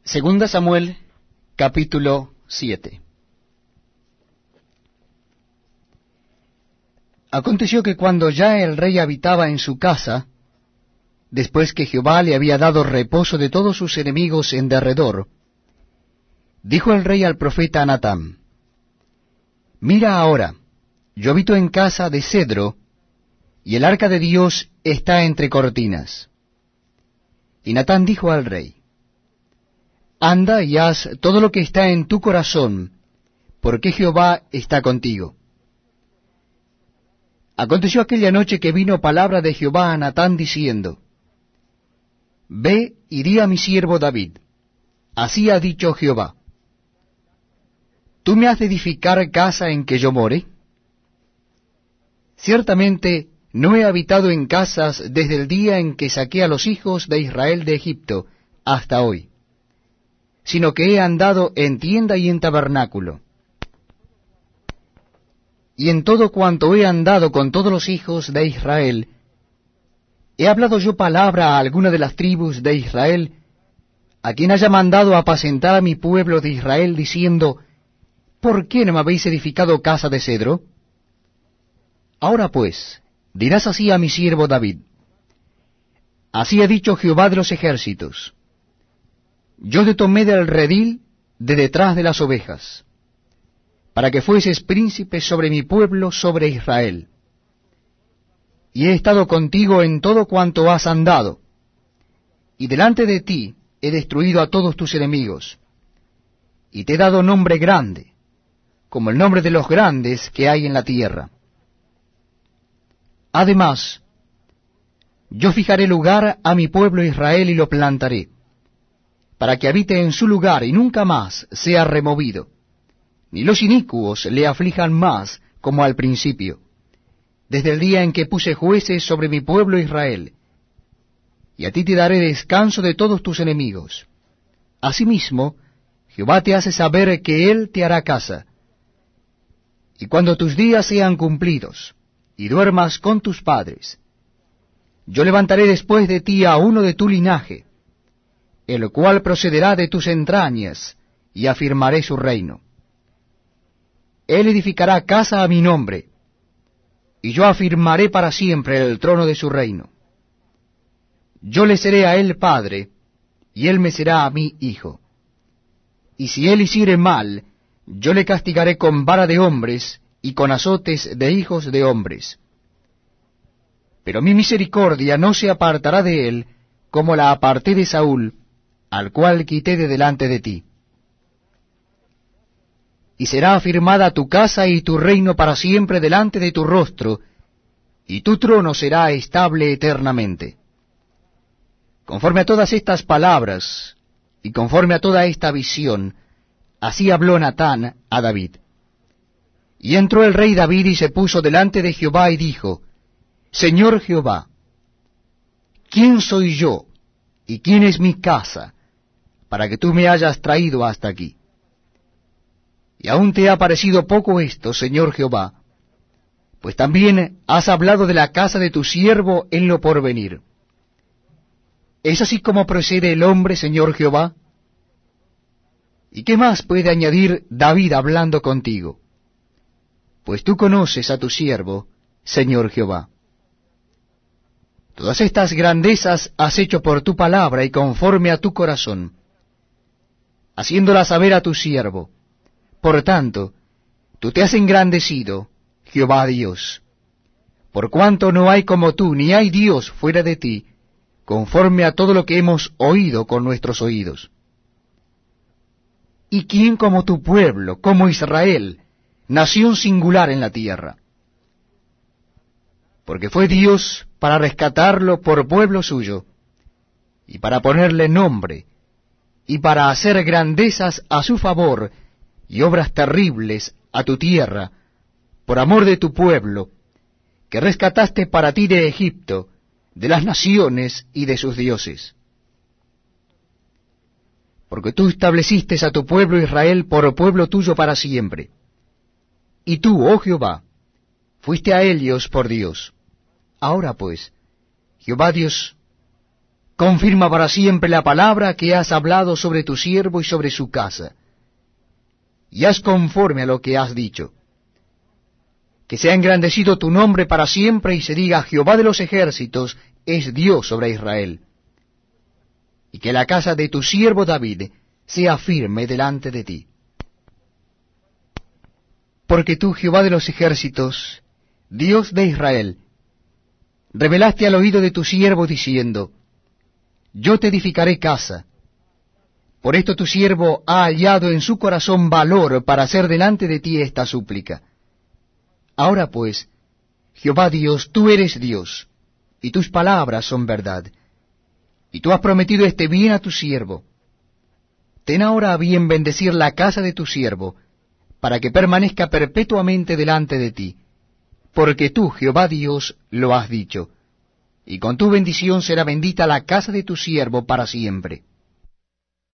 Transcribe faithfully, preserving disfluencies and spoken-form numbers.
Segunda Samuel, capítulo siete. Aconteció que cuando ya el rey habitaba en su casa, después que Jehová le había dado reposo de todos sus enemigos en derredor, dijo el rey al profeta Natán: Mira ahora, yo habito en casa de cedro, y el arca de Dios está entre cortinas. Y Natán dijo al rey: Anda y haz todo lo que está en tu corazón, porque Jehová está contigo. Aconteció aquella noche que vino palabra de Jehová a Natán diciendo: Ve y di a mi siervo David, así ha dicho Jehová: ¿Tú me has de edificar casa en que yo more? Ciertamente no he habitado en casas desde el día en que saqué a los hijos de Israel de Egipto hasta hoy, sino que he andado en tienda y en tabernáculo. Y en todo cuanto he andado con todos los hijos de Israel, ¿he hablado yo palabra a alguna de las tribus de Israel, a quien haya mandado apacentar a mi pueblo de Israel, diciendo: ¿Por qué no me habéis edificado casa de cedro? Ahora pues, dirás así a mi siervo David: Así ha dicho Jehová de los ejércitos: Yo te tomé del redil de detrás de las ovejas, para que fueses príncipe sobre mi pueblo, sobre Israel. Y he estado contigo en todo cuanto has andado, y delante de ti he destruido a todos tus enemigos, y te he dado nombre grande, como el nombre de los grandes que hay en la tierra. Además, yo fijaré lugar a mi pueblo Israel y lo plantaré, para que habite en su lugar y nunca más sea removido, ni los inicuos le aflijan más como al principio, desde el día en que puse jueces sobre mi pueblo Israel. Y a ti te daré descanso de todos tus enemigos. Asimismo, Jehová te hace saber que Él te hará casa. Y cuando tus días sean cumplidos, y duermas con tus padres, yo levantaré después de ti a uno de tu linaje, el cual procederá de tus entrañas, y afirmaré su reino. Él edificará casa a mi nombre, y yo afirmaré para siempre el trono de su reino. Yo le seré a él padre, y él me será a mí hijo. Y si él hiciere mal, yo le castigaré con vara de hombres, y con azotes de hijos de hombres. Pero mi misericordia no se apartará de él, como la aparté de Saúl, al cual quité de delante de ti. Y será afirmada tu casa y tu reino para siempre delante de tu rostro, y tu trono será estable eternamente. Conforme a todas estas palabras, y conforme a toda esta visión, así habló Natán a David. Y entró el rey David y se puso delante de Jehová y dijo: Señor Jehová, ¿quién soy yo, y quién es mi casa, para que tú me hayas traído hasta aquí? Y aún te ha parecido poco esto, Señor Jehová, pues también has hablado de la casa de tu siervo en lo porvenir. ¿Es así como procede el hombre, Señor Jehová? ¿Y qué más puede añadir David hablando contigo? Pues tú conoces a tu siervo, Señor Jehová. Todas estas grandezas has hecho por tu palabra y conforme a tu corazón, haciéndola saber a tu siervo. Por tanto, tú te has engrandecido, Jehová Dios, por cuanto no hay como tú, ni hay Dios fuera de ti, conforme a todo lo que hemos oído con nuestros oídos. ¿Y quién como tu pueblo, como Israel, nación singular en la tierra? Porque fue Dios para rescatarlo por pueblo suyo, y para ponerle nombre, y para hacer grandezas a su favor, y obras terribles a tu tierra, por amor de tu pueblo, que rescataste para ti de Egipto, de las naciones y de sus dioses. Porque tú estableciste a tu pueblo Israel por pueblo tuyo para siempre. Y tú, oh Jehová, fuiste a ellos por Dios. Ahora pues, Jehová Dios, confirma para siempre la palabra que has hablado sobre tu siervo y sobre su casa, y haz conforme a lo que has dicho. Que sea engrandecido tu nombre para siempre, y se diga: Jehová de los ejércitos es Dios sobre Israel. Y que la casa de tu siervo David sea firme delante de ti. Porque tú, Jehová de los ejércitos, Dios de Israel, revelaste al oído de tu siervo diciendo: Yo te edificaré casa. Por esto tu siervo ha hallado en su corazón valor para hacer delante de ti esta súplica. Ahora pues, Jehová Dios, tú eres Dios, y tus palabras son verdad, y tú has prometido este bien a tu siervo. Ten ahora a bien bendecir la casa de tu siervo, para que permanezca perpetuamente delante de ti, porque tú, Jehová Dios, lo has dicho, y con tu bendición será bendita la casa de tu siervo para siempre.